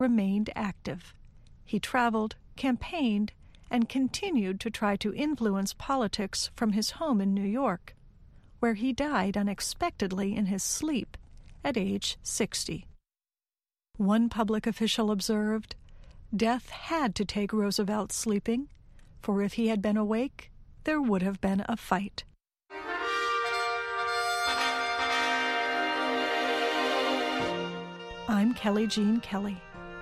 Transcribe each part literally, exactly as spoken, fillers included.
remained active. He traveled, campaigned, and continued to try to influence politics from his home in New York, where he died unexpectedly in his sleep at age sixty. One public official observed, "Death had to take Roosevelt sleeping, for if he had been awake, there would have been a fight." I'm Kelly Jean Kelly.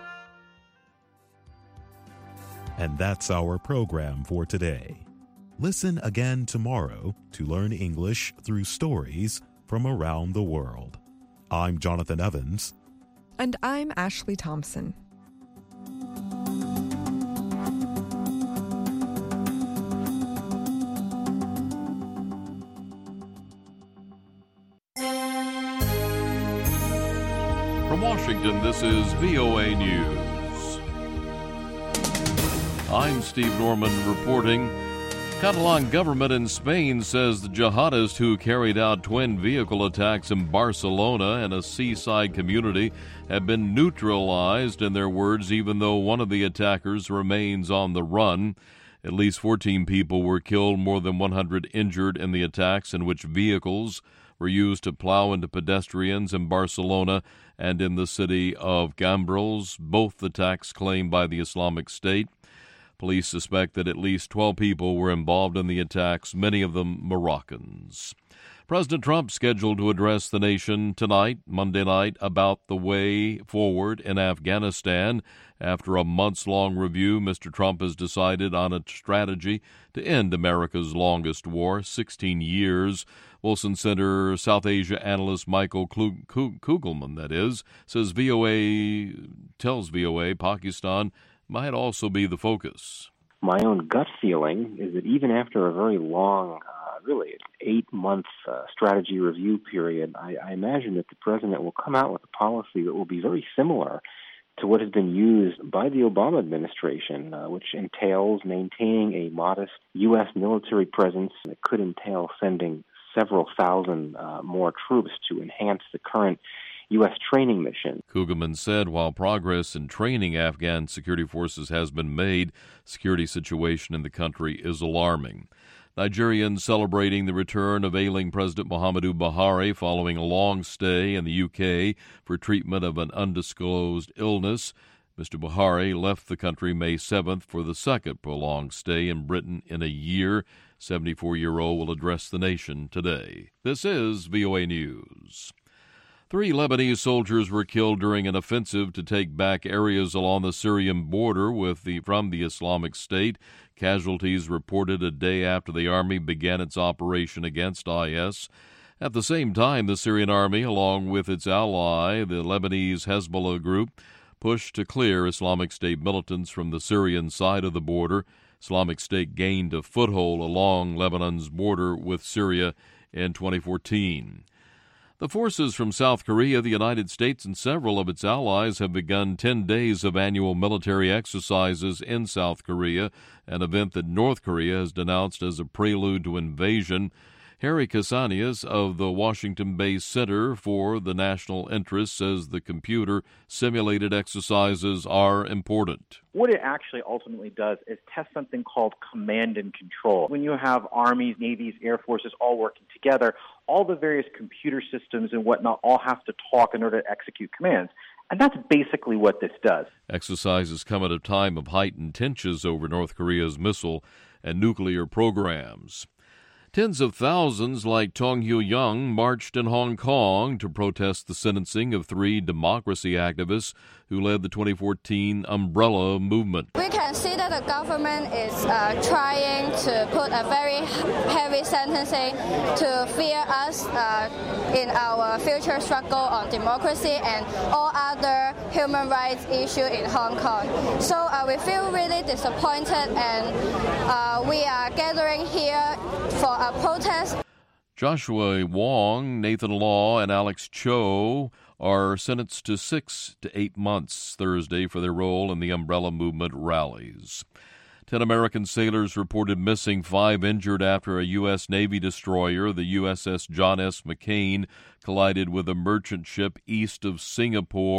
And that's our program for today. Listen again tomorrow to learn English through stories from around the world. I'm Jonathan Evans. And I'm Ashley Thompson. From Washington, this is V O A News. I'm Steve Norman reporting. Catalan government in Spain says the jihadists who carried out twin vehicle attacks in Barcelona and a seaside community have been neutralized, in their words, even though one of the attackers remains on the run. At least fourteen people were killed, more than one hundred injured in the attacks, in which vehicles were used to plow into pedestrians in Barcelona and in the city of Cambrils, both attacks claimed by the Islamic State. Police suspect that at least twelve people were involved in the attacks, many of them Moroccans. President Trump scheduled to address the nation tonight, Monday night, about the way forward in Afghanistan. After a months-long review, Mister Trump has decided on a strategy to end America's longest war, sixteen years. Wilson Center South Asia analyst Michael Kugelman, that is, says V O A, tells V O A Pakistan might also be the focus. My own gut feeling is that even after a very long, uh, really eight-month uh, strategy review period, I, I imagine that the president will come out with a policy that will be very similar to what has been used by the Obama administration, uh, which entails maintaining a modest U S military presence that could entail sending several thousand uh, more troops to enhance the current U S training mission. Kugelman said while progress in training Afghan security forces has been made, security situation in the country is alarming. Nigerians celebrating the return of ailing President Muhammadu Buhari following a long stay in the U K for treatment of an undisclosed illness. Mister Buhari left the country May seventh for the second prolonged stay in Britain in a year. seventy-four-year-old will address the nation today. This is V O A News. Three Lebanese soldiers were killed during an offensive to take back areas along the Syrian border with the from the Islamic State. Casualties reported a day after the army began its operation against I S. At the same time, the Syrian army, along with its ally, the Lebanese Hezbollah group, pushed to clear Islamic State militants from the Syrian side of the border. Islamic State gained a foothold along Lebanon's border with Syria in twenty fourteen. The forces from South Korea, the United States, and several of its allies have begun ten days of annual military exercises in South Korea, an event that North Korea has denounced as a prelude to invasion. Harry Cassanias of the Washington-based Center for the National Interest says the computer-simulated exercises are important. What it actually ultimately does is test something called command and control. When you have armies, navies, air forces all working together, all the various computer systems and whatnot all have to talk in order to execute commands. And that's basically what this does. Exercises come at a time of heightened tensions over North Korea's missile and nuclear programs. Tens of thousands like Tong Hyo-young marched in Hong Kong to protest the sentencing of three democracy activists who led the twenty fourteen Umbrella movement. We can see that the government is uh, trying to put a very heavy sentencing to fear us uh, in our future struggle on democracy and all other human rights issues in Hong Kong. So uh, we feel really disappointed, and uh, we are gathering here for a protest. Joshua Wong, Nathan Law, and Alex Cho are sentenced to six to eight months Thursday for their role in the Umbrella Movement rallies. Ten American sailors reported missing, five injured after a U S Navy destroyer, the U S S John S. McCain, collided with a merchant ship east of Singapore.